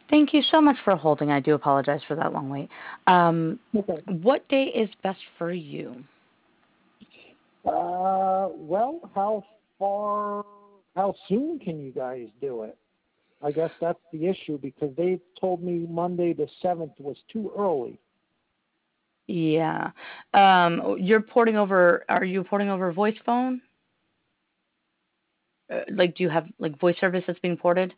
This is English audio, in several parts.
Thank you so much for holding. I do apologize for that long wait. Okay. What day is best for you? Well, how soon can you guys do it? I guess that's the issue because they told me Monday the 7th was too early. Yeah. You're porting over, are you porting over voice phone? Like, do you have like voice service that's being ported?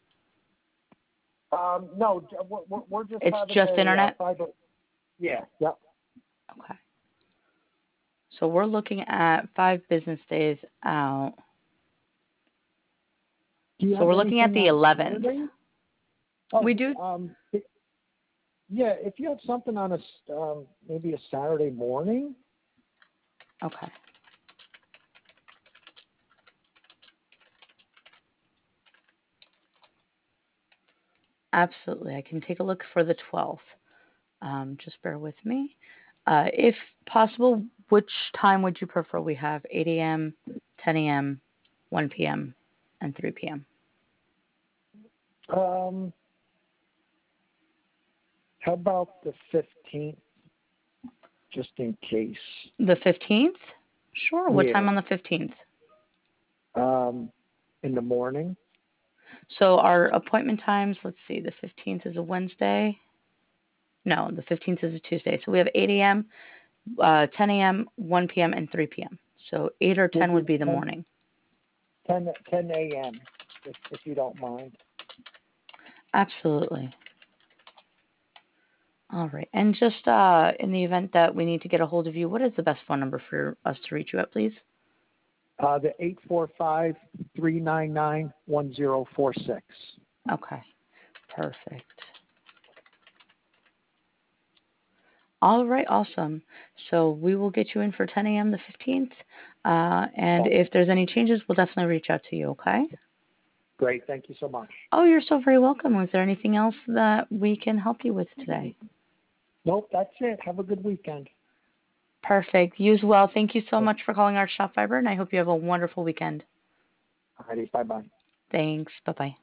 No, we're just It's having just a internet? fiber. Yeah, yep. Okay. So we're looking at 5 business days out. Do you So have we're looking at anything the on 11th. Saturday? We Oh, do? yeah. If you have something on maybe a Saturday morning. Okay. Absolutely. I can take a look for the 12th. Just bear with me. If possible, which time would you prefer? We have 8 a.m., 10 a.m., 1 p.m., and 3 p.m. Um, how about the 15th, just in case? The 15th? Sure. What time Yeah. on the 15th? Um, in the morning. So our appointment times, let's see, the 15th is a Wednesday. No, the 15th is a Tuesday. So we have 8 a.m., 10 a.m., 1 p.m., and 3 p.m. So 8 or We'll 10 would do be the morning. 10 a.m. If you don't mind. Absolutely. All right. And just in the event that we need to get a hold of you, what is the best phone number for us to reach you at, please? The 845-399-1046. Okay. Perfect. All right. Awesome. So we will get you in for 10 a.m. the 15th. And if there's any changes, we'll definitely reach out to you. Okay. Great. Thank you so much. Oh, you're so very welcome. Was there anything else that we can help you with today? Nope, that's it. Have a good weekend. Perfect. You as well. Thank you so much for calling our Shop Fiber, and I hope you have a wonderful weekend. Alrighty. Bye-bye. Thanks. Bye bye.